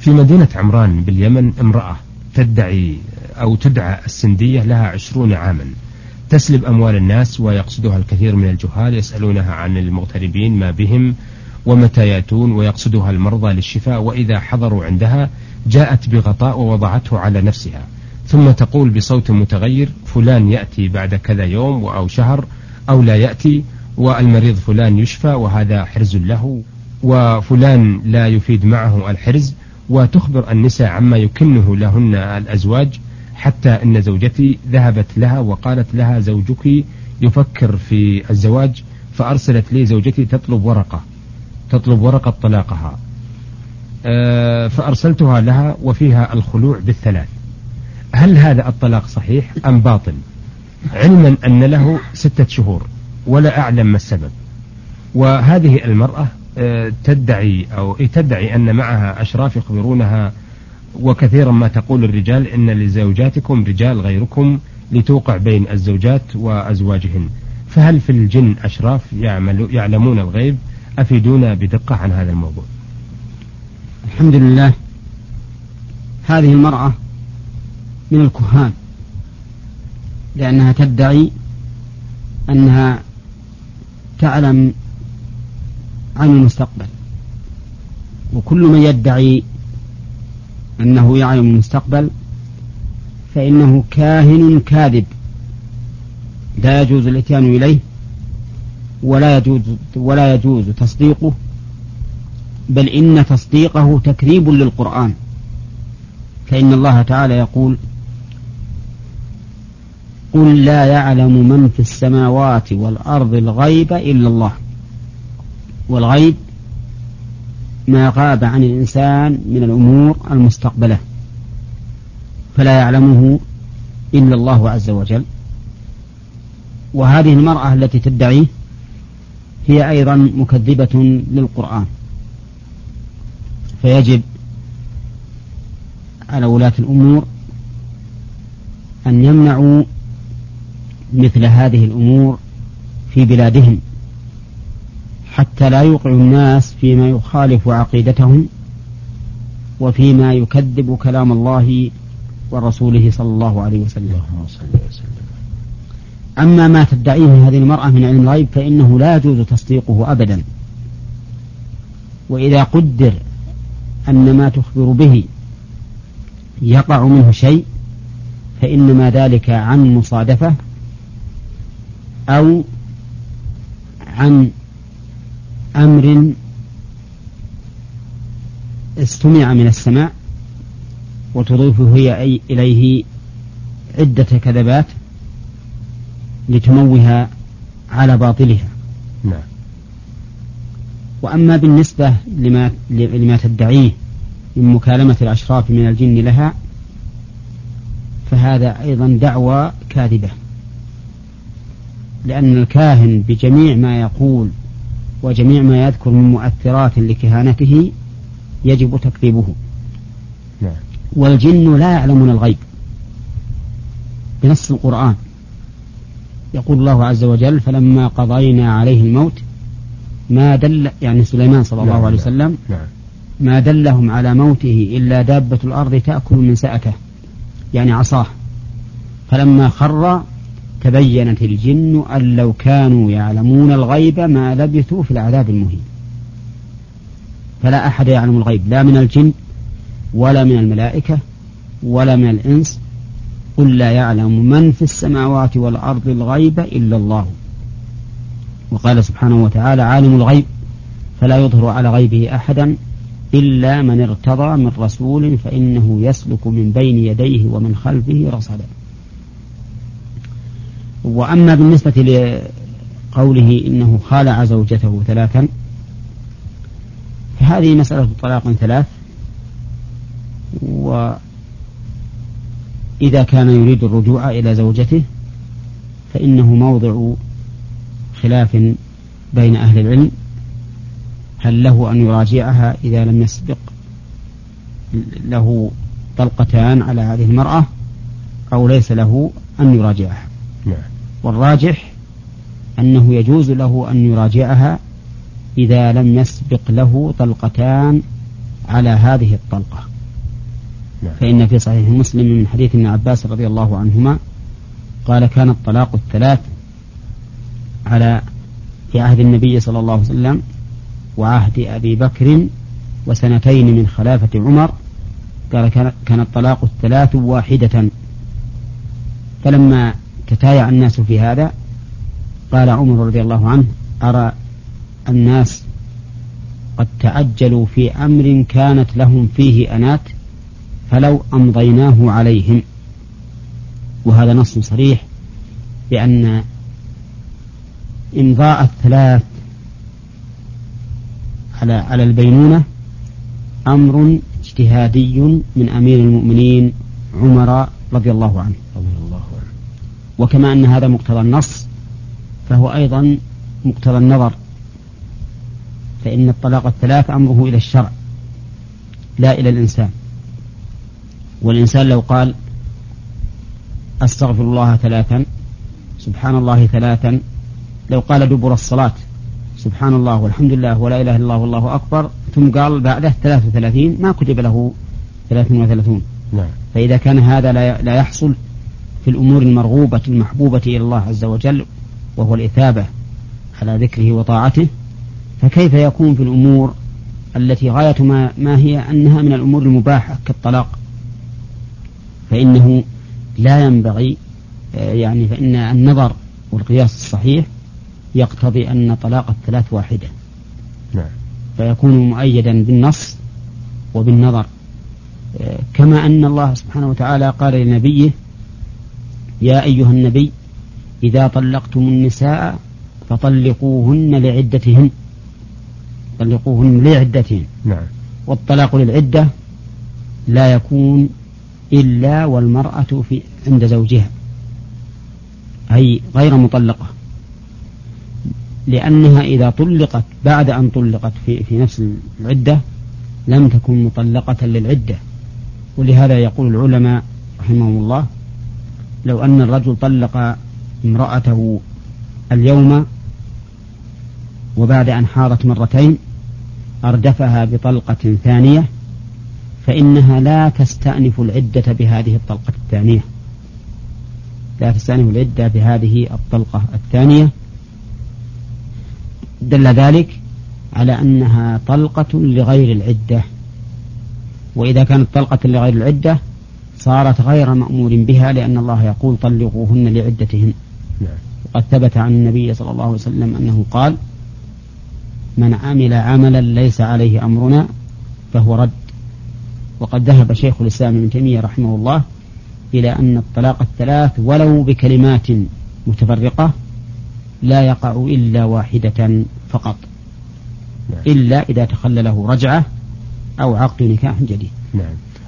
في مدينة عمران باليمن امرأة تدعي أو تدعى السندية، لها 20 عاما، تسلب أموال الناس، ويقصدها الكثير من الجهال يسألونها عن المغتربين ما بهم ومتى يأتون، ويقصدها المرضى للشفاء، وإذا حضروا عندها جاءت بغطاء ووضعته على نفسها، ثم تقول بصوت متغير: فلان يأتي بعد كذا يوم أو شهر أو لا يأتي، والمريض فلان يشفى وهذا حرز له، وفلان لا يفيد معه الحرز، وتخبر النساء عما يكنه لهن الأزواج، حتى أن زوجتي ذهبت لها وقالت لها: زوجك يفكر في الزواج، فأرسلت لي زوجتي تطلب ورقة طلاقها، فأرسلتها لها وفيها الخلوع بالثلاث. هل هذا الطلاق صحيح أم باطل؟ علما أن له 6 شهور ولا أعلم ما السبب. وهذه المرأة تدعي أن معها أشراف يخبرونها، وكثيرا ما تقول الرجال: إن لزوجاتكم رجال غيركم لتوقع بين الزوجات وأزواجهن. فهل في الجن أشراف يعلمون الغيب؟ أفيدونا بدقة عن هذا الموضوع. الحمد لله. هذه المرأة من الكهان، لأنها تدعي أنها تعلم عن المستقبل، وكل من يدعي أنه يعلم المستقبل فإنه كاهن كاذب، لا يجوز الاتيان إليه ولا يجوز تصديقه، بل إن تصديقه تكذيب للقرآن، فإن الله تعالى يقول: قل لا يعلم من في السماوات والأرض الغيب إلا الله. والغيب ما غاب عن الإنسان من الأمور المستقبلة، فلا يعلمه إلا الله عز وجل. وهذه المرأة التي تدعيه هي أيضا مكذبة للقرآن، فيجب على ولاة الأمور أن يمنعوا مثل هذه الأمور في بلادهم، حتى لا يوقع الناس فيما يخالف عقيدتهم وفيما يكذب كلام الله ورسوله صلى الله عليه وسلم. أما ما تدعيه هذه المرأة من علم الغيب فإنه لا يجوز تصديقه أبدا، وإذا قدر أن ما تخبر به يقع منه شيء فإنما ذلك عن مصادفة أو عن أمر استمع من السماء، وتضيفه هي إليه عدة كذبات لتموها على باطلها. نعم. وأما بالنسبة لما تدعيه من مكالمة الأشراف من الجن لها فهذا أيضا دعوى كاذبة، لأن الكاهن بجميع ما يقول وجميع ما يذكر من مؤثرات لكهانته يجب تكذيبه. نعم. والجن لا يعلمون الغيب بنص القرآن، يقول الله عز وجل: فلما قضينا عليه الموت ما دل، يعني سليمان صلى الله عليه وسلم، ما دلهم على موته إلا دابة الأرض تأكل من سأته، يعني عصاه، فلما خر تبينت الجن أن لو كانوا يعلمون الغيب ما لبثوا في العذاب المهين. فلا أحد يعلم الغيب، لا من الجن ولا من الملائكة ولا من الإنس. قل لا يعلم من في السماوات والأرض الغيب إلا الله. وقال سبحانه وتعالى: عالم الغيب فلا يظهر على غيبه أحدا إلا من ارتضى من رسول فإنه يسلك من بين يديه ومن خلفه رصدا. وأما بالنسبة لقوله إنه خالع زوجته 3 فهذه مسألة طلاق 3، وإذا كان يريد الرجوع إلى زوجته فإنه موضع خلاف بين أهل العلم، هل له أن يراجعها إذا لم يسبق له طلقتان على هذه المرأة أو ليس له أن يراجعها. والراجح أنه يجوز له أن يراجعها إذا لم يسبق له طلقتان على هذه الطلقة. فإن في صحيح مسلم من حديث ابن عباس رضي الله عنهما قال كان الطلاق الثلاث في عهد النبي صلى الله عليه وسلم وعهد أبي بكر وسنتين من خلافة عمر، قال كان الطلاق الثلاث واحدة. فلما تتايع الناس في هذا قال عمر رضي الله عنه أرى الناس قد تعجلوا في أمر كانت لهم فيه أنات فلو أمضيناه عليهم. وهذا نص صريح بأن إمضاء الثلاث على البينونة أمر اجتهادي من أمير المؤمنين عمر رضي الله عنه. وكما أن هذا مقتضى النص فهو أيضا مقتضى النظر، فإن الطلاق الثلاث أمره إلى الشرع لا إلى الإنسان. والإنسان لو قال أستغفر الله ثلاثا سبحان الله ثلاثا، لو قال دبر الصلاة سبحان الله والحمد لله ولا إله إلا الله والله أكبر ثم قال بعده 33 ما كتب له 33. فإذا كان هذا لا يحصل في الأمور المرغوبة المحبوبة إلى الله عز وجل وهو الإثابة على ذكره وطاعته، فكيف يكون في الأمور التي غاية ما هي أنها من الأمور المباحة كالطلاق؟ فإنه لا ينبغي فإن النظر والقياس الصحيح يقتضي أن طلاق الثلاث واحدة، فيكون مؤيدا بالنص وبالنظر. كما أن الله سبحانه وتعالى قال لنبيه يا أيها النبي إذا طلقتم النساء فطلقوهن لعدتهن، طلقوهن لعدتهن. والطلاق للعدة لا يكون إلا والمرأة عند زوجها أي غير مطلقة، لأنها إذا طلقت بعد أن طلقت في نفس العدة لم تكن مطلقة للعدة. ولهذا يقول العلماء رحمهم الله لو أن الرجل طلق امرأته اليوم وبعد أن حاضت مرتين أردفها بطلقة ثانية فإنها لا تستأنف العدة بهذه الطلقة الثانية، لا تستأنف العدة بهذه الطلقة الثانية. دل ذلك على أنها طلقة لغير العدة، وإذا كانت طلقة لغير العدة صارت غير مأمور بها، لأن الله يقول طلقوهن لعدتهن. وقد ثبت عن النبي صلى الله عليه وسلم أنه قال من عمل عملا ليس عليه أمرنا فهو رد. وقد ذهب شيخ الإسلام ابن تيمية رحمه الله إلى أن الطلاق الثلاث ولو بكلمات متفرقة لا يقع إلا واحدة فقط، إلا إذا تخلله رجعة أو عقد نكاح جديد.